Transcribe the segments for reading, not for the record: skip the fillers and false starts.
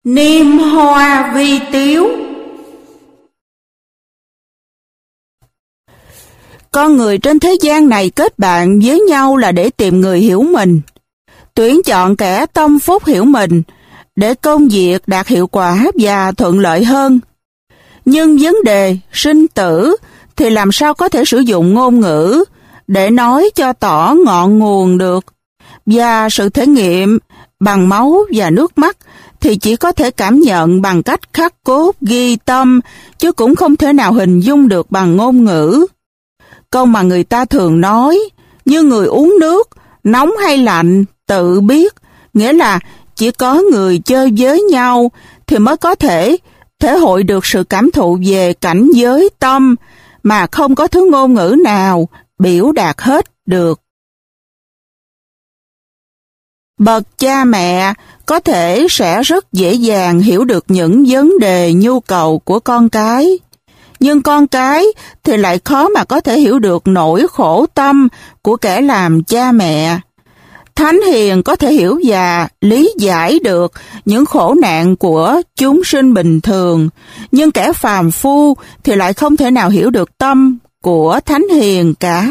Niêm hoa vi tiếu. Con người trên thế gian này kết bạn với nhau là để tìm người hiểu mình, tuyển chọn kẻ tâm phúc hiểu mình, để công việc đạt hiệu quả và thuận lợi hơn. Nhưng vấn đề sinh tử thì làm sao có thể sử dụng ngôn ngữ để nói cho tỏ ngọn nguồn được, và sự thể nghiệm bằng máu và nước mắt thì chỉ có thể cảm nhận bằng cách khắc cốt ghi tâm, chứ cũng không thể nào hình dung được bằng ngôn ngữ. Câu mà người ta thường nói, như người uống nước, nóng hay lạnh, tự biết, nghĩa là chỉ có người chơi với nhau thì mới có thể thể hội được sự cảm thụ về cảnh giới tâm mà không có thứ ngôn ngữ nào biểu đạt hết được. Bậc cha mẹ có thể sẽ rất dễ dàng hiểu được những vấn đề nhu cầu của con cái, nhưng con cái thì lại khó mà có thể hiểu được nỗi khổ tâm của kẻ làm cha mẹ. Thánh hiền có thể hiểu và lý giải được những khổ nạn của chúng sinh bình thường, nhưng kẻ phàm phu thì lại không thể nào hiểu được tâm của thánh hiền cả.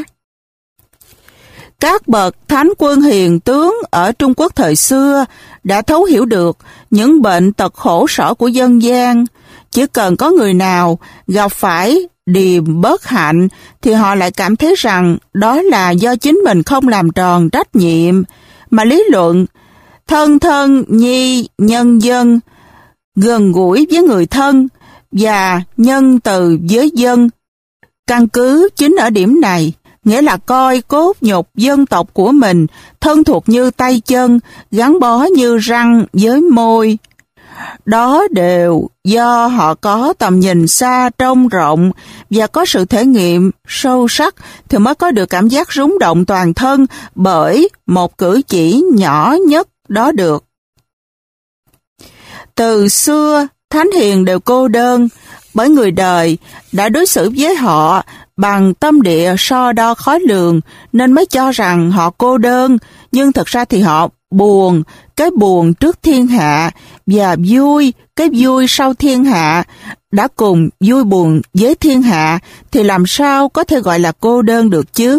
Các bậc thánh quân hiền tướng ở Trung Quốc thời xưa đã thấu hiểu được những bệnh tật khổ sở của dân gian. Chỉ cần có người nào gặp phải điềm bất hạnh thì họ lại cảm thấy rằng đó là do chính mình không làm tròn trách nhiệm, mà lý luận thân thân nhi nhân dân, gần gũi với người thân và nhân từ với dân. Căn cứ chính ở điểm này, nghĩa là coi cốt nhục dân tộc của mình thân thuộc như tay chân, gắn bó như răng với môi. Đó đều do họ có tầm nhìn xa trông rộng và có sự thể nghiệm sâu sắc thì mới có được cảm giác rung động toàn thân bởi một cử chỉ nhỏ nhất đó được. Từ xưa, thánh hiền đều cô đơn bởi người đời đã đối xử với họ bằng tâm địa so đo khó lường nên mới cho rằng họ cô đơn, nhưng thật ra thì họ buồn cái buồn trước thiên hạ và vui cái vui sau thiên hạ. Đã cùng vui buồn với thiên hạ thì làm sao có thể gọi là cô đơn được chứ?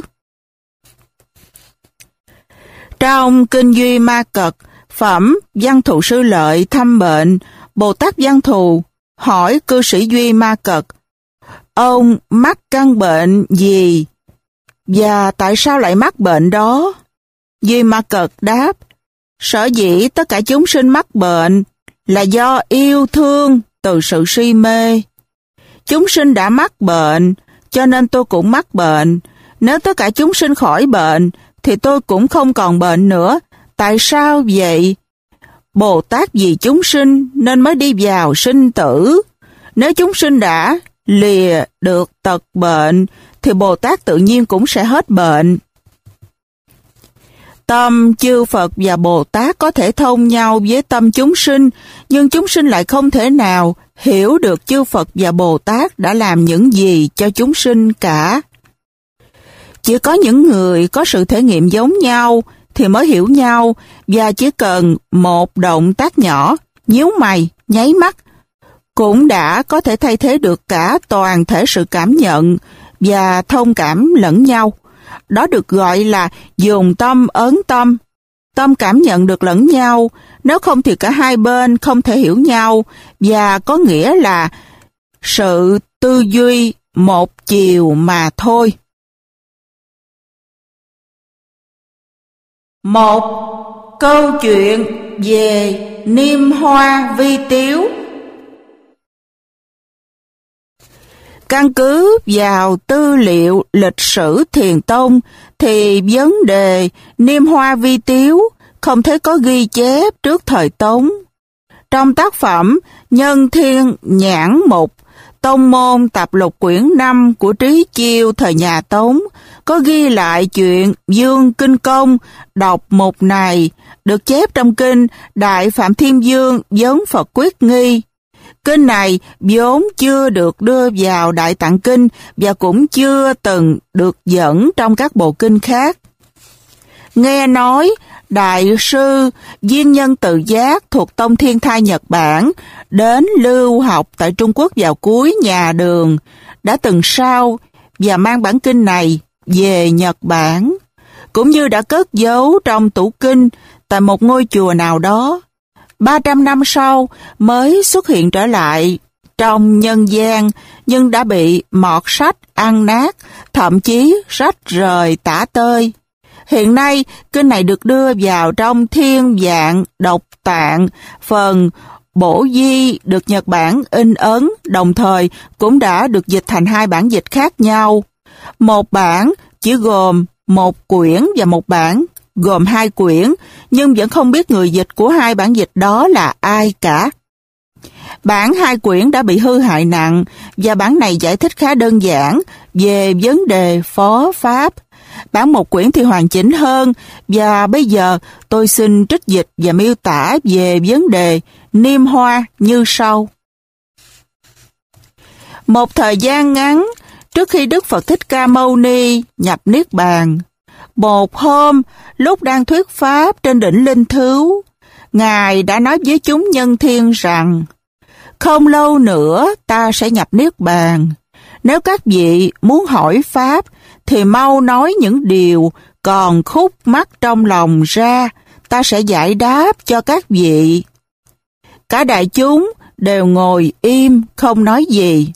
Trong Kinh Duy Ma Cật, phẩm Văn Thù Sư Lợi thăm bệnh, Bồ Tát Văn Thù hỏi cư sĩ Duy Ma Cật: ông mắc căn bệnh gì và tại sao lại mắc bệnh đó? Duy Ma Cật đáp: sở dĩ tất cả chúng sinh mắc bệnh là do yêu thương từ sự si mê. Chúng sinh đã mắc bệnh, cho nên tôi cũng mắc bệnh. Nếu tất cả chúng sinh khỏi bệnh, thì tôi cũng không còn bệnh nữa. Tại sao vậy? Bồ Tát vì chúng sinh nên mới đi vào sinh tử. Nếu chúng sinh đã lìa được tật bệnh, thì Bồ Tát tự nhiên cũng sẽ hết bệnh. Tâm chư Phật và Bồ Tát có thể thông nhau với tâm chúng sinh, nhưng chúng sinh lại không thể nào hiểu được chư Phật và Bồ Tát đã làm những gì cho chúng sinh cả. Chỉ có những người có sự thể nghiệm giống nhau thì mới hiểu nhau, và chỉ cần một động tác nhỏ, nhíu mày, nháy mắt, cũng đã có thể thay thế được cả toàn thể sự cảm nhận và thông cảm lẫn nhau. Đó được gọi là dùng tâm ấn tâm. Tâm cảm nhận được lẫn nhau, nếu không thì cả hai bên không thể hiểu nhau, và có nghĩa là sự tư duy một chiều mà thôi. Một câu chuyện về Niêm Hoa Vi Tiếu. Căn cứ vào tư liệu lịch sử Thiền Tông thì vấn đề Niêm Hoa Vi Tiếu không thấy có ghi chép trước thời Tống. Trong tác phẩm Nhân Thiên Nhãn Mục, Tông Môn Tập Lục quyển 5 của Trí Chiêu thời nhà Tống, có ghi lại chuyện Dương Kinh Công đọc mục này, được chép trong kinh Đại Phạm Thiên Dương Vấn Phật Quyết Nghi. Kinh này vốn chưa được đưa vào Đại Tạng Kinh và cũng chưa từng được dẫn trong các bộ kinh khác. Nghe nói Đại sư Viên Nhân Tự Giác thuộc tông Thiên Thai Nhật Bản đến lưu học tại Trung Quốc vào cuối nhà Đường, đã từng sao và mang bản kinh này về Nhật Bản, cũng như đã cất giấu trong tủ kinh tại một ngôi chùa nào đó. 300 năm sau mới xuất hiện trở lại trong nhân gian, nhưng đã bị mọt sách ăn nát, thậm chí rách rời tả tơi. Hiện nay, kinh này được đưa vào trong Thiên Vạn Độc Tạng, phần Bổ Di được Nhật Bản in ấn, đồng thời cũng đã được dịch thành 2 bản dịch khác nhau. Một bản chỉ gồm 1 quyển và một bản gồm 2 quyển, nhưng vẫn không biết người dịch của 2 bản dịch đó là ai cả. Bản 2 quyển đã bị hư hại nặng, và bản này giải thích khá đơn giản về vấn đề phó pháp. Bản 1 quyển thì hoàn chỉnh hơn, và bây giờ tôi xin trích dịch và miêu tả về vấn đề niêm hoa như sau. Một thời gian ngắn trước khi Đức Phật Thích Ca Mâu Ni nhập Niết Bàn, một hôm lúc đang thuyết pháp trên đỉnh Linh Thứu, Ngài đã nói với chúng nhân thiên rằng: không lâu nữa ta sẽ nhập Niết Bàn. Nếu các vị muốn hỏi pháp thì mau nói những điều còn khúc mắc trong lòng ra, ta sẽ giải đáp cho các vị. Cả đại chúng đều ngồi im không nói gì.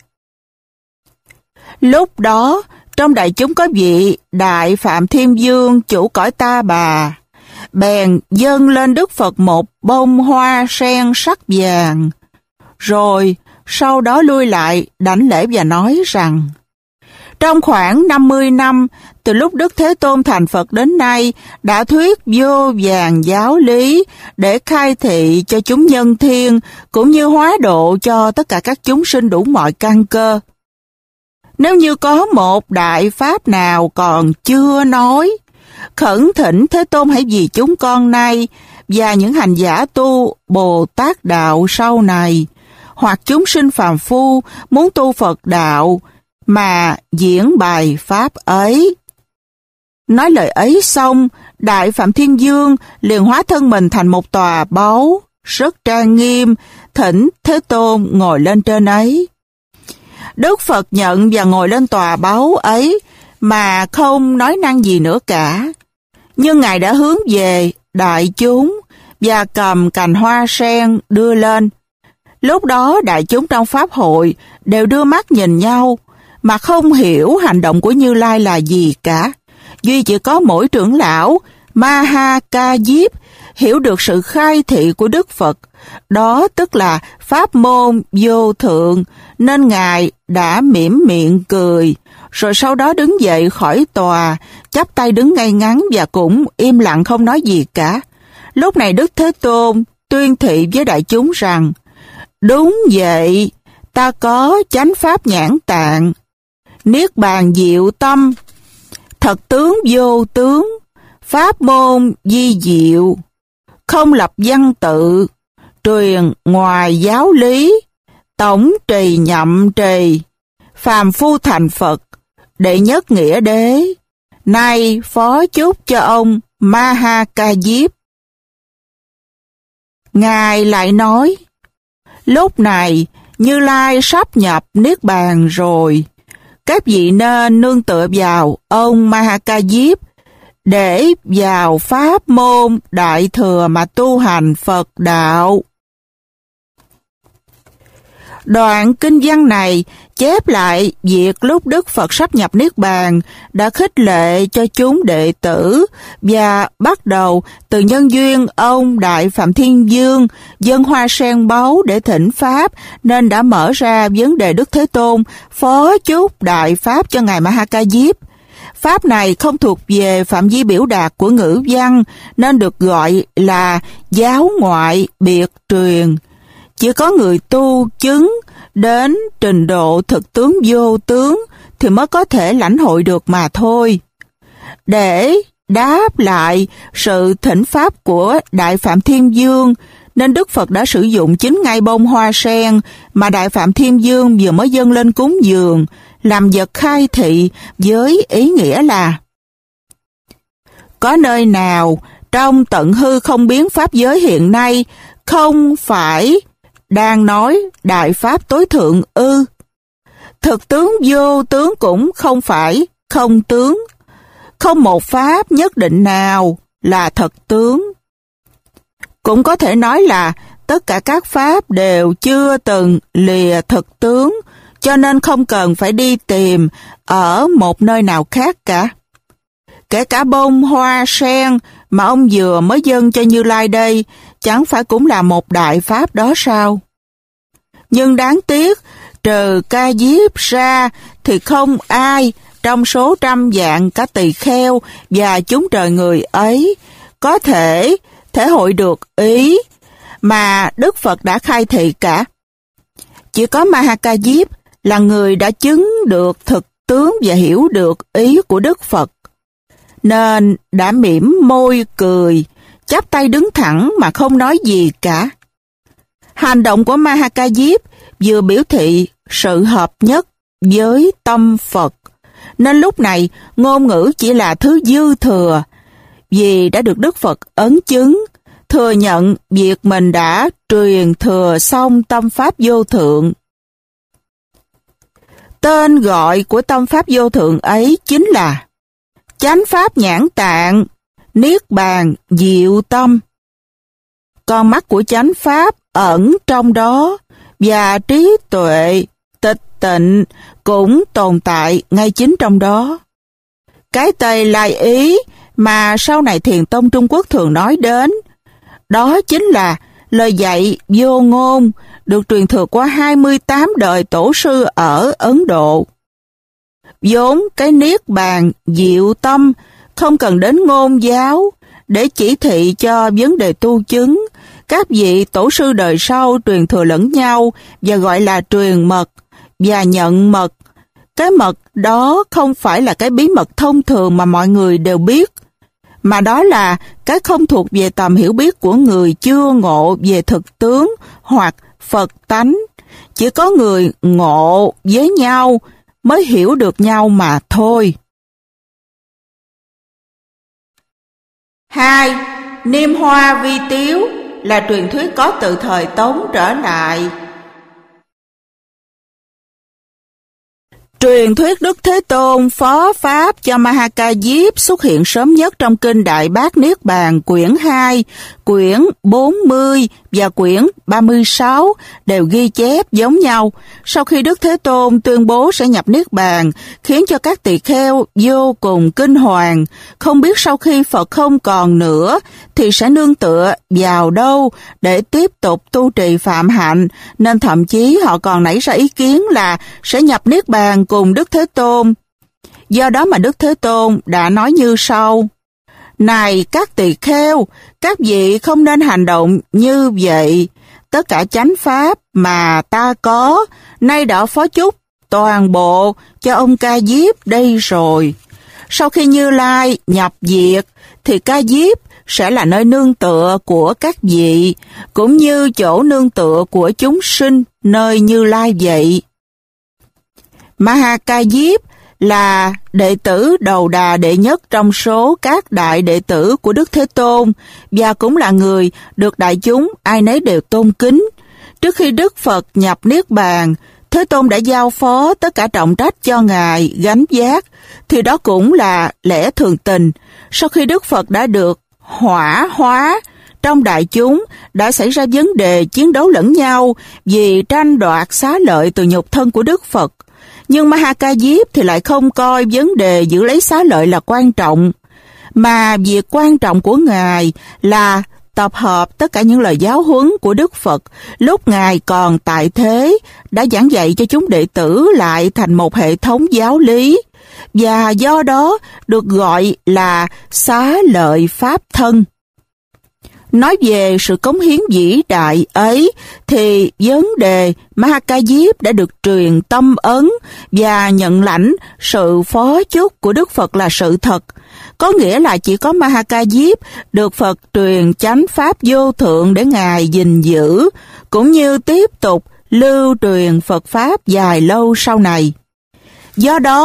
Lúc đó, trong đại chúng có vị Đại Phạm Thiên Vương chủ cõi Ta Bà, bèn dâng lên Đức Phật một bông hoa sen sắc vàng, rồi sau đó lui lại đảnh lễ và nói rằng: trong khoảng 50 năm, từ lúc Đức Thế Tôn thành Phật đến nay, đã thuyết vô vàn giáo lý để khai thị cho chúng nhân thiên, cũng như hóa độ cho tất cả các chúng sinh đủ mọi căn cơ. Nếu như có một đại pháp nào còn chưa nói, khẩn thỉnh Thế Tôn hãy vì chúng con nay và những hành giả tu Bồ Tát đạo sau này, hoặc chúng sinh phàm phu muốn tu Phật đạo, mà diễn bài pháp ấy. Nói lời ấy xong, Đại Phạm Thiên Vương liền hóa thân mình thành một tòa báu rất trang nghiêm, thỉnh Thế Tôn ngồi lên trên ấy. Đức Phật nhận và ngồi lên tòa báu ấy mà không nói năng gì nữa cả. Nhưng Ngài đã hướng về đại chúng và cầm cành hoa sen đưa lên. Lúc đó đại chúng trong pháp hội đều đưa mắt nhìn nhau mà không hiểu hành động của Như Lai là gì cả. Duy chỉ có mỗi trưởng lão Ma Ca Diếp hiểu được sự khai thị của Đức Phật, đó tức là pháp môn vô thượng, nên Ngài đã mỉm miệng cười, rồi sau đó đứng dậy khỏi tòa, chắp tay đứng ngay ngắn và cũng im lặng không nói gì cả. Lúc này Đức Thế Tôn tuyên thị với đại chúng rằng: đúng vậy, ta có chánh pháp nhãn tạng, niết bàn diệu tâm, thật tướng vô tướng, pháp môn di diệu, không lập văn tự, truyền ngoài giáo lý, tổng trì nhậm trì, phàm phu thành Phật, đệ nhất nghĩa đế, nay phó chúc cho ông Ma Ca Diếp. Ngài lại nói: lúc này Như Lai sắp nhập Niết Bàn rồi, các vị nên nương tựa vào ông Ma Ca Diếp để vào pháp môn đại thừa mà tu hành Phật đạo. Đoạn kinh văn này chép lại việc lúc Đức Phật sắp nhập Niết Bàn đã khích lệ cho chúng đệ tử, và bắt đầu từ nhân duyên ông Đại Phạm Thiên Vương dâng hoa sen báu để thỉnh pháp, nên đã mở ra vấn đề Đức Thế Tôn phó chúc đại pháp cho Ngài Ma Ca Diếp. Pháp này không thuộc về phạm vi biểu đạt của ngữ văn, nên được gọi là giáo ngoại biệt truyền. Chỉ có người tu chứng đến trình độ thực tướng vô tướng thì mới có thể lãnh hội được mà thôi. Để đáp lại sự thỉnh pháp của Đại Phạm Thiên Vương, nên Đức Phật đã sử dụng chính ngay bông hoa sen mà Đại Phạm Thiên Vương vừa mới dâng lên cúng dường, làm vật khai thị với ý nghĩa là: có nơi nào trong tận hư không biến pháp giới hiện nay không phải đang nói đại pháp tối thượng ư? Thực tướng vô tướng cũng không phải không tướng, không một pháp nhất định nào là thật tướng. Cũng có thể nói là tất cả các pháp đều chưa từng lìa thực tướng, cho nên không cần phải đi tìm ở một nơi nào khác cả. Kể cả bông hoa sen mà ông vừa mới dâng cho Như Lai đây, chẳng phải cũng là một đại pháp đó sao? Nhưng đáng tiếc, trừ Ca Diếp ra thì không ai trong số trăm vạn cả tỳ kheo và chúng trời người ấy có thể thể hội được ý mà Đức Phật đã khai thị cả. Chỉ có Ma Ca Diếp là người đã chứng được thực tướng và hiểu được ý của Đức Phật, nên đã mỉm môi cười, chắp tay đứng thẳng mà không nói gì cả. Hành động của Ma Ca Diếp vừa biểu thị sự hợp nhất với tâm Phật, nên lúc này ngôn ngữ chỉ là thứ dư thừa, vì đã được Đức Phật ấn chứng, thừa nhận việc mình đã truyền thừa xong tâm pháp vô thượng. Tên gọi của tâm pháp vô thượng ấy chính là chánh pháp nhãn tạng, niết bàn diệu tâm. Con mắt của chánh pháp ẩn trong đó, và trí tuệ tịch tịnh cũng tồn tại ngay chính trong đó. Cái Tây Lai ý mà sau này Thiền Tông Trung Quốc thường nói đến, đó chính là lời dạy vô ngôn được truyền thừa qua 28 đời tổ sư ở Ấn Độ. Vốn cái niết bàn diệu tâm không cần đến ngôn giáo để chỉ thị cho vấn đề tu chứng. Các vị tổ sư đời sau truyền thừa lẫn nhau và gọi là truyền mật và nhận mật. Cái mật đó không phải là cái bí mật thông thường mà mọi người đều biết, mà đó là cái không thuộc về tầm hiểu biết của người chưa ngộ về thực tướng hoặc Phật tánh. Chỉ có người ngộ với nhau mới hiểu được nhau mà thôi. 2. Niêm Hoa Vi Tiếu là truyền thuyết có từ thời Tống trở lại. Truyền thuyết Đức Thế Tôn phó pháp cho Ma Ca Diếp xuất hiện sớm nhất trong Kinh Đại Bát Niết Bàn quyển 2, quyển 40 và quyển 36 đều ghi chép giống nhau. Sau khi Đức Thế Tôn tuyên bố sẽ nhập Niết Bàn, khiến cho các tỳ kheo vô cùng kinh hoàng, không biết sau khi Phật không còn nữa thì sẽ nương tựa vào đâu để tiếp tục tu trì phạm hạnh, nên thậm chí họ còn nảy ra ý kiến là sẽ nhập Niết Bàn cùng Đức Thế Tôn. Do đó mà Đức Thế Tôn đã nói như sau: Này các tỳ kheo, các vị không nên hành động như vậy. Tất cả chánh pháp mà ta có, nay đã phó chúc toàn bộ cho ông Ca Diếp đây rồi. Sau khi Như Lai nhập diệt, thì Ca Diếp sẽ là nơi nương tựa của các vị, cũng như chỗ nương tựa của chúng sinh nơi Như Lai vậy. Ma Ca Diếp là đệ tử đầu đà đệ nhất trong số các đại đệ tử của Đức Thế Tôn, và cũng là người được đại chúng ai nấy đều tôn kính. Trước khi Đức Phật nhập Niết Bàn, Thế Tôn đã giao phó tất cả trọng trách cho Ngài gánh vác, thì đó cũng là lẽ thường tình. Sau khi Đức Phật đã được hỏa hóa, trong đại chúng đã xảy ra vấn đề chiến đấu lẫn nhau vì tranh đoạt xá lợi từ nhục thân của Đức Phật. Nhưng Ma Ca Diếp thì lại không coi vấn đề giữ lấy xá lợi là quan trọng, mà việc quan trọng của Ngài là tập hợp tất cả những lời giáo huấn của Đức Phật lúc Ngài còn tại thế, đã giảng dạy cho chúng đệ tử lại thành một hệ thống giáo lý, và do đó được gọi là xá lợi pháp thân. Nói về sự cống hiến vĩ đại ấy, thì vấn đề Ma Ca Diếp đã được truyền tâm ấn và nhận lãnh sự phó chúc của Đức Phật là sự thật. Có nghĩa là chỉ có Ma Ca Diếp được Phật truyền chánh pháp vô thượng để Ngài gìn giữ, cũng như tiếp tục lưu truyền Phật pháp dài lâu sau này. Do đó,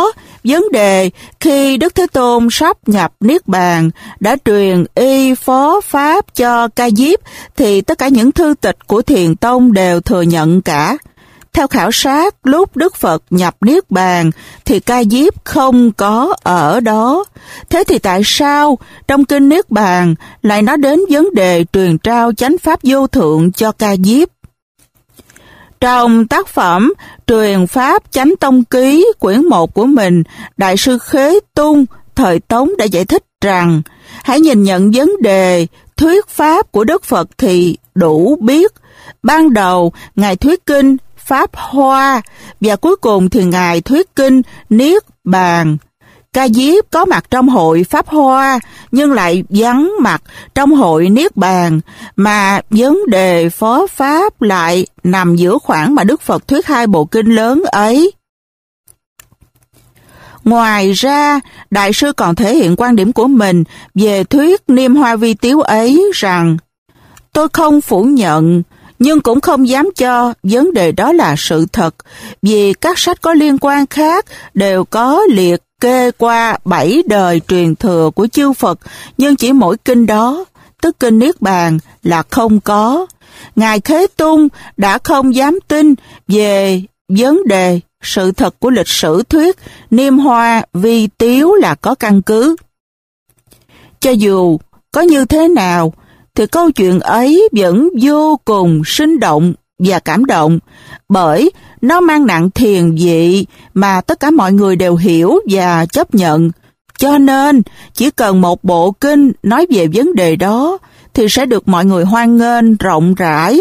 vấn đề khi Đức Thế Tôn sắp nhập Niết Bàn đã truyền y phó pháp cho Ca Diếp thì tất cả những thư tịch của Thiền Tông đều thừa nhận cả. Theo khảo sát, lúc Đức Phật nhập Niết Bàn thì Ca Diếp không có ở đó. Thế thì tại sao trong Kinh Niết Bàn lại nói đến vấn đề truyền trao chánh pháp vô thượng cho Ca Diếp? Trong tác phẩm Truyền Pháp Chánh Tông Ký quyển 1 của mình, Đại sư Khế Tung thời Tống đã giải thích rằng hãy nhìn nhận vấn đề thuyết pháp của Đức Phật thì đủ biết. Ban đầu, Ngài thuyết kinh Pháp Hoa và cuối cùng thì Ngài thuyết kinh Niết Bàn. Ca Diếp có mặt trong hội Pháp Hoa nhưng lại vắng mặt trong hội Niết Bàn, mà vấn đề phó pháp lại nằm giữa khoảng mà Đức Phật thuyết hai bộ kinh lớn ấy. Ngoài ra, Đại sư còn thể hiện quan điểm của mình về thuyết Niêm Hoa Vi Tiếu ấy rằng: tôi không phủ nhận, nhưng cũng không dám cho vấn đề đó là sự thật, vì các sách có liên quan khác đều có liệt kê qua 7 đời truyền thừa của chư Phật, nhưng chỉ mỗi kinh đó, tức kinh Niết Bàn, là không có. Ngài Thế Tôn đã không dám tin về vấn đề sự thật của lịch sử thuyết Niêm Hoa Vi Tiếu là có căn cứ. Cho dù có như thế nào, thì câu chuyện ấy vẫn vô cùng sinh động và cảm động, bởi nó mang nặng thiền vị mà tất cả mọi người đều hiểu và chấp nhận. Cho nên, chỉ cần một bộ kinh nói về vấn đề đó thì sẽ được mọi người hoan nghênh rộng rãi.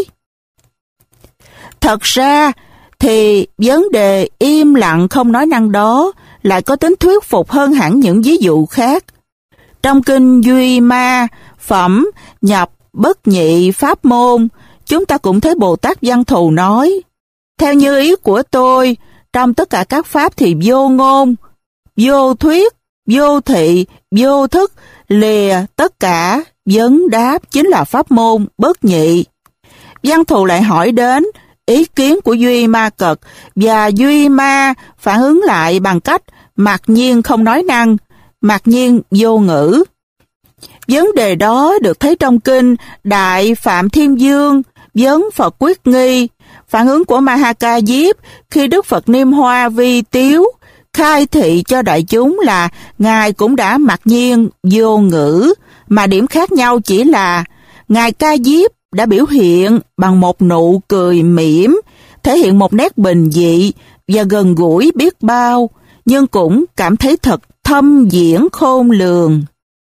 Thật ra thì vấn đề im lặng không nói năng đó lại có tính thuyết phục hơn hẳn những ví dụ khác. Trong kinh Duy Ma, phẩm nhập bất nhị pháp môn, chúng ta cũng thấy Bồ Tát Văn Thù nói: theo như ý của tôi, trong tất cả các pháp thì vô ngôn, vô thuyết, vô thị, vô thức, lìa tất cả vấn đáp chính là pháp môn bất nhị. Văn Thù lại hỏi đến ý kiến của Duy Ma Cật, và Duy Ma phản ứng lại bằng cách mặc nhiên không nói năng, mặc nhiên vô ngữ. Vấn đề đó được thấy trong kinh Đại Phạm Thiên Dương Vấn Phật Quyết Nghi. Phản ứng của Ma Ha Ca Diếp khi Đức Phật Niêm Hoa Vi Tiếu khai thị cho đại chúng là Ngài cũng đã mặc nhiên vô ngữ, mà điểm khác nhau chỉ là Ngài Ca Diếp đã biểu hiện bằng một nụ cười mỉm, thể hiện một nét bình dị và gần gũi biết bao, nhưng cũng cảm thấy thật thâm diễn khôn lường.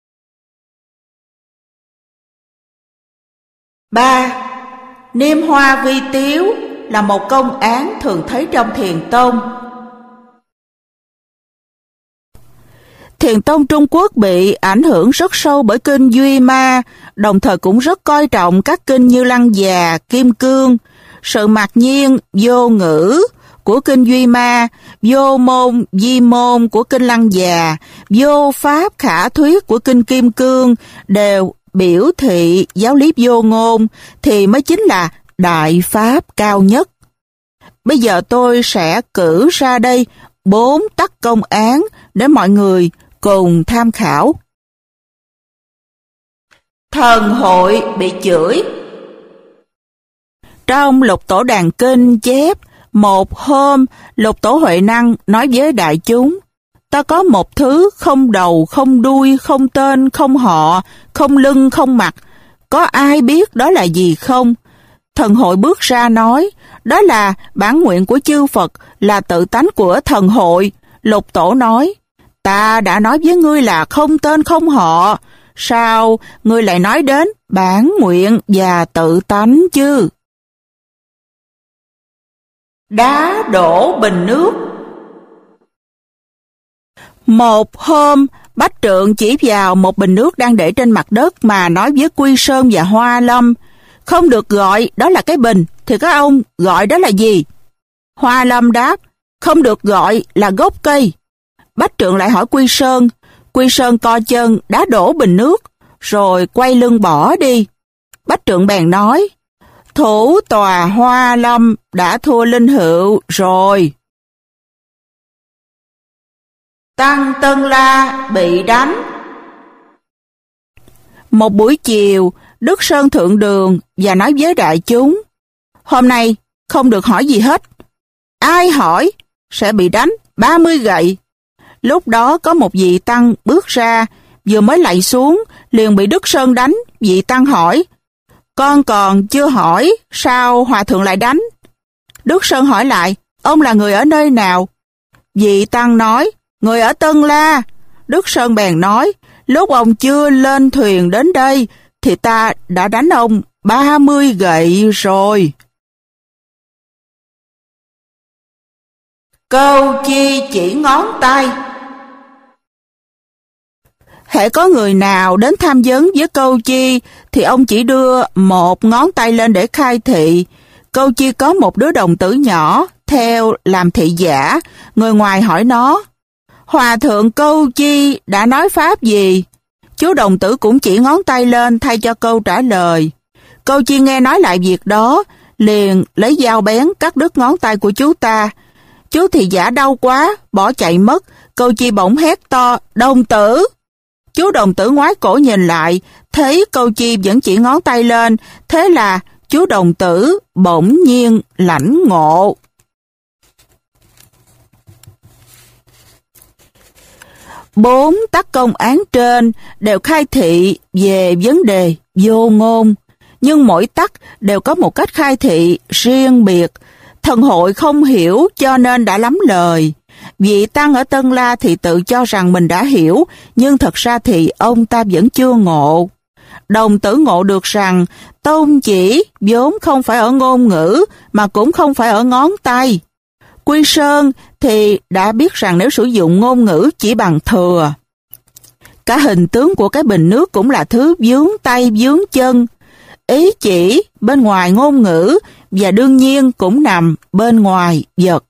3. Niêm Hoa Vi Tiếu là một công án thường thấy trong Thiền Tông. Thiền Tông Trung Quốc bị ảnh hưởng rất sâu bởi kinh Duy Ma, đồng thời cũng rất coi trọng các kinh như Lăng Già, Kim Cương. Sự mặc nhiên, vô ngữ của kinh Duy Ma, vô môn, di môn của kinh Lăng Già, vô pháp khả thuyết của kinh Kim Cương đều biểu thị giáo lý vô ngôn thì mới chính là đại pháp cao nhất. Bây giờ tôi sẽ cử ra đây 4 tắc công án để mọi người cùng tham khảo. Thần hội bị chửi. Trong Lục Tổ Đàn Kinh chép, một hôm Lục Tổ Huệ Năng nói với đại chúng: ta có một thứ không đầu, không đuôi, không tên, không họ, không lưng, không mặt. Có ai biết đó là gì không? Thần hội bước ra nói: đó là bản nguyện của chư Phật, là tự tánh của thần hội. Lục Tổ nói: ta đã nói với ngươi là không tên không họ, sao ngươi lại nói đến bản nguyện và tự tánh chứ? Đá đổ bình nước. Một hôm, Bách Trượng chỉ vào một bình nước đang để trên mặt đất mà nói với Quy Sơn và Hoa Lâm: không được gọi đó là cái bình, thì các ông gọi đó là gì? Hoa Lâm đáp: không được gọi là gốc cây. Bách Trượng lại hỏi Quy Sơn. Quy Sơn co chân đá đổ bình nước, rồi quay lưng bỏ đi. Bách Trượng bèn nói: thủ tòa Hoa Lâm đã thua Linh Hữu rồi. Tăng Tân La bị đánh. Một buổi chiều, Đức Sơn thượng đường và nói với đại chúng: hôm nay không được hỏi gì hết. Ai hỏi sẽ bị đánh 30 gậy. Lúc đó có một vị tăng bước ra, vừa mới lạy xuống, liền bị Đức Sơn đánh. Vị tăng hỏi: con còn chưa hỏi, sao hòa thượng lại đánh? Đức Sơn hỏi lại: ông là người ở nơi nào? Vị tăng nói: người ở Tân La. Đức Sơn bèn nói: lúc ông chưa lên thuyền đến đây, thì ta đã đánh ông 30 gậy rồi. Câu chi chỉ ngón tay. Hễ có người nào đến tham vấn với Câu Chi, thì ông chỉ đưa một ngón tay lên để khai thị. Câu Chi có một đứa đồng tử nhỏ, theo làm thị giả. Người ngoài hỏi nó: hòa thượng Câu Chi đã nói pháp gì? Chú đồng tử cũng chỉ ngón tay lên thay cho câu trả lời. Câu Chi nghe nói lại việc đó, liền lấy dao bén cắt đứt ngón tay của chú ta. Chú thị giả đau quá, bỏ chạy mất. Câu Chi bỗng hét to: đồng tử! Chú đồng tử ngoái cổ nhìn lại, thấy Câu Chi vẫn chỉ ngón tay lên, thế là chú đồng tử bỗng nhiên lãnh ngộ. Bốn tác công án trên đều khai thị về vấn đề vô ngôn, nhưng mỗi tắc đều có một cách khai thị riêng biệt. Thần hội không hiểu cho nên đã lắm lời. Vị tăng ở Tân La thì tự cho rằng mình đã hiểu, nhưng thật ra thì ông ta vẫn chưa ngộ. Đồng tử ngộ được rằng tôn chỉ vốn không phải ở ngôn ngữ, mà cũng không phải ở ngón tay. Quy Sơn thì đã biết rằng nếu sử dụng ngôn ngữ chỉ bằng thừa. Cả hình tướng của cái bình nước cũng là thứ vướng tay vướng chân. Ý chỉ bên ngoài ngôn ngữ, và đương nhiên cũng nằm bên ngoài vật.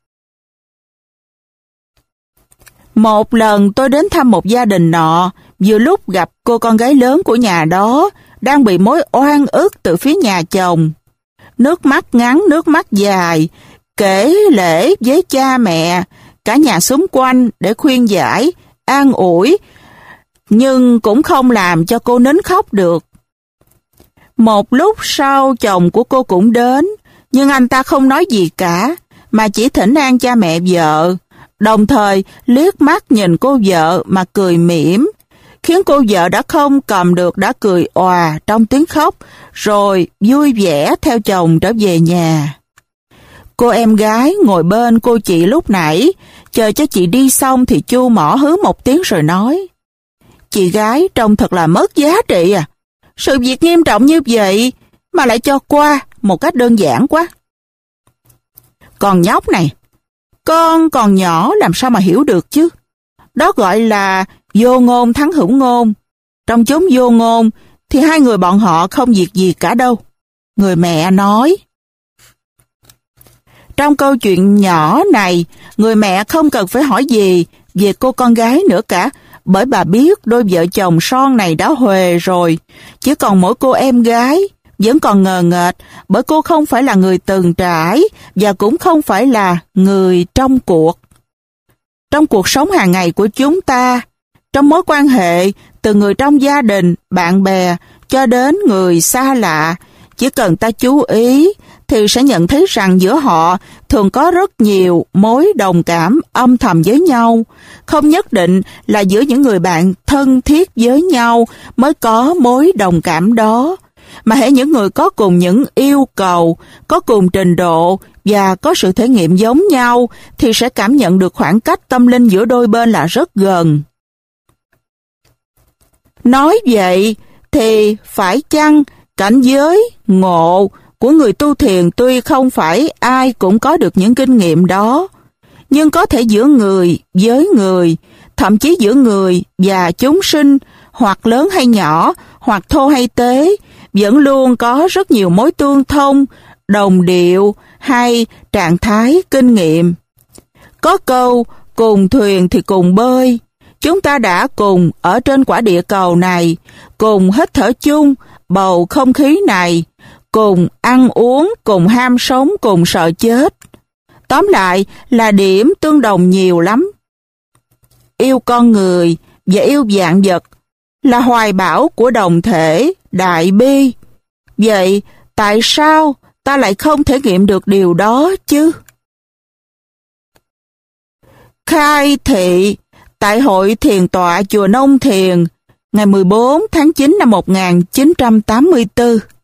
Một lần tôi đến thăm một gia đình nọ, vừa lúc gặp cô con gái lớn của nhà đó đang bị mối oan ức từ phía nhà chồng. Nước mắt ngắn nước mắt dài, kể lể với cha mẹ, cả nhà xúm quanh để khuyên giải, an ủi, nhưng cũng không làm cho cô nín khóc được. Một lúc sau chồng của cô cũng đến, nhưng anh ta không nói gì cả, mà chỉ thỉnh an cha mẹ vợ, đồng thời liếc mắt nhìn cô vợ mà cười mỉm, khiến cô vợ đã không cầm được đã cười òa trong tiếng khóc, rồi vui vẻ theo chồng trở về nhà. Cô em gái ngồi bên cô chị lúc nãy, chờ cho chị đi xong thì chu mỏ hứ một tiếng rồi nói: chị gái trông thật là mất giá trị à, sự việc nghiêm trọng như vậy mà lại cho qua một cách đơn giản quá. Còn nhóc này, con còn nhỏ làm sao mà hiểu được chứ. Đó gọi là vô ngôn thắng hữu ngôn. Trong chốn vô ngôn thì hai người bọn họ không việc gì cả đâu. Người mẹ nói. Trong câu chuyện nhỏ này, người mẹ không cần phải hỏi gì về cô con gái nữa cả, bởi bà biết đôi vợ chồng son này đã huề rồi. Chỉ còn mỗi cô em gái vẫn còn ngờ nghệch, bởi cô không phải là người từng trải và cũng không phải là người trong cuộc. Trong cuộc sống hàng ngày của chúng ta, trong mối quan hệ từ người trong gia đình, bạn bè cho đến người xa lạ, chỉ cần ta chú ý thì sẽ nhận thấy rằng giữa họ thường có rất nhiều mối đồng cảm âm thầm với nhau. Không nhất định là giữa những người bạn thân thiết với nhau mới có mối đồng cảm đó, mà hễ những người có cùng những yêu cầu, có cùng trình độ và có sự thể nghiệm giống nhau thì sẽ cảm nhận được khoảng cách tâm linh giữa đôi bên là rất gần. Nói vậy thì phải chăng cảnh giới ngộ của người tu thiền tuy không phải ai cũng có được những kinh nghiệm đó, nhưng có thể giữa người với người, thậm chí giữa người và chúng sinh, hoặc lớn hay nhỏ, hoặc thô hay tế, vẫn luôn có rất nhiều mối tương thông, đồng điệu hay trạng thái kinh nghiệm. Có câu cùng thuyền thì cùng bơi. Chúng ta đã cùng ở trên quả địa cầu này, cùng hít thở chung bầu không khí này, cùng ăn uống, cùng ham sống, cùng sợ chết. Tóm lại là điểm tương đồng nhiều lắm. yêu con người và yêu vạn vật là hoài bão của đồng thể, đại bi. Vậy, tại sao ta lại không thể nghiệm được điều đó chứ? Khai thị tại Hội Thiền tọa Chùa Nông Thiền, ngày 14 tháng 9 năm 1984.